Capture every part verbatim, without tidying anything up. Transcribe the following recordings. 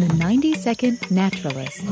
The ninety-second Naturalist.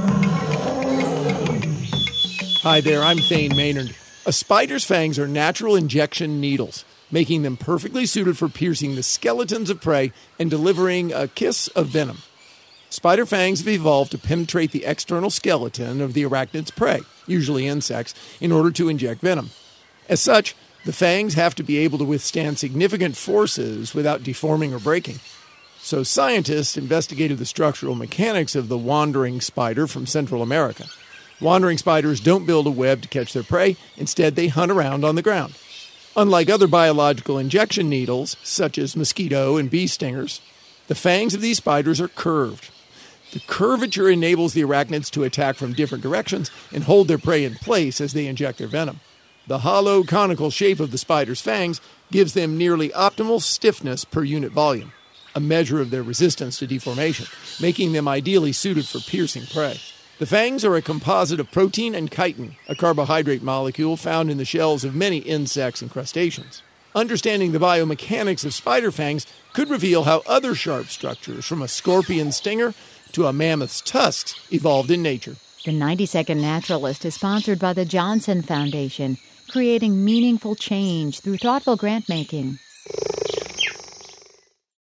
Hi there, I'm Thane Maynard. A spider's fangs are natural injection needles, making them perfectly suited for piercing the skeletons of prey and delivering a kiss of venom. Spider fangs have evolved to penetrate the external skeleton of the arachnid's prey, usually insects, in order to inject venom. As such, the fangs have to be able to withstand significant forces without deforming or breaking. So scientists investigated the structural mechanics of the wandering spider from Central America. Wandering spiders don't build a web to catch their prey. Instead, they hunt around on the ground. Unlike other biological injection needles, such as mosquito and bee stingers, the fangs of these spiders are curved. The curvature enables the arachnids to attack from different directions and hold their prey in place as they inject their venom. The hollow, conical shape of the spider's fangs gives them nearly optimal stiffness per unit volume, a measure of their resistance to deformation, making them ideally suited for piercing prey. The fangs are a composite of protein and chitin, a carbohydrate molecule found in the shells of many insects and crustaceans. Understanding the biomechanics of spider fangs could reveal how other sharp structures, from a scorpion stinger to a mammoth's tusks, evolved in nature. The ninety-second Naturalist is sponsored by the Johnson Foundation, creating meaningful change through thoughtful grant-making.